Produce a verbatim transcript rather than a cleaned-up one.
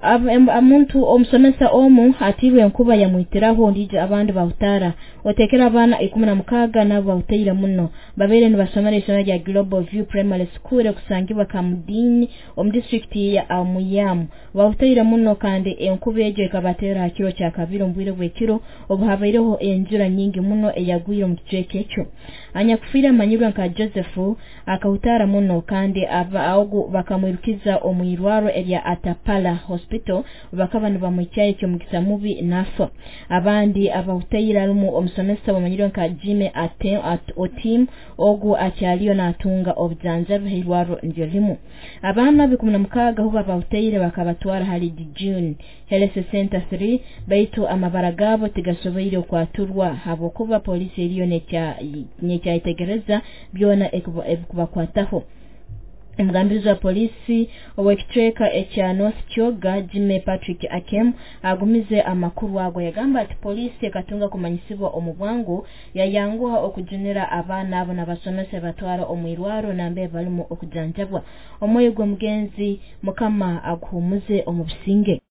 Amuntu omusomesa omu atibwe enkuba yamwitiraho ndije abandi bahutara otekera abana ikumi na mukaaga nabo bahutira muno babere ni basomera isomero rya Global View Primary School kusangibwa Kamudini omu district ya Amuyamu bahutira muno kandi enkuba ejo ikabatera kiro kya kabiri mbwire bwe kiro obuhabaireho enjura nyingi muno eyagwire mu kice ekyo anya kufira manyirwa nka Joseph akahutara muno kandi aba ago bakamwirukiza omwirwaro erya Atapala hospital bakabana bamwicaye cyo mugisa mubi nafa abandi abahutayira rumu omusomesa bamanyirwa nka Jime ate at otim ogu acyaliyo natunga obujanja bw'irwaro ndio limu abana bikumi na mukaaga huba bahutayire bakabatwara hali June Health Center three baitu amabara gabo tigasoboire kwaturwa habo kuba polisi iliyo necha necha itegereza byona ekubakwataho Mgambizi wa polisi owekitreka echa North Kyoga Jime Patrick Akem agumize amakuru wago yagamba ati polisi ekatunga kumanyisibwa omubwangu yayanguha okujunira abana abo nabasomese batwara omwirwaro nambe balimu okujanjabwa omoyo gwo mugenzi mukama aguhumuze omubisinge